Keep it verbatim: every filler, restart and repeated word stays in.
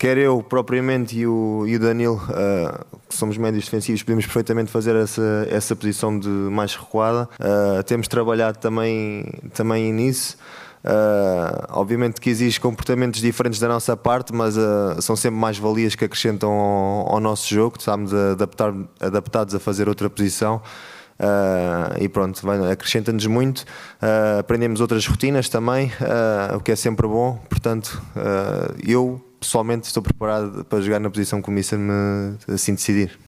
quer eu propriamente e o, e o Danilo, uh, que somos médios defensivos, podemos perfeitamente fazer essa, essa posição de mais recuada. Uh, temos trabalhado também, também nisso. Uh, obviamente que exigem comportamentos diferentes da nossa parte, mas uh, são sempre mais valias que acrescentam ao, ao nosso jogo. Estamos adaptar, adaptados a fazer outra posição. Uh, e pronto, acrescenta-nos muito. Uh, aprendemos outras rotinas também, uh, o que é sempre bom. Portanto, uh, eu pessoalmente estou preparado para jogar na posição que o Mister me assim decidir.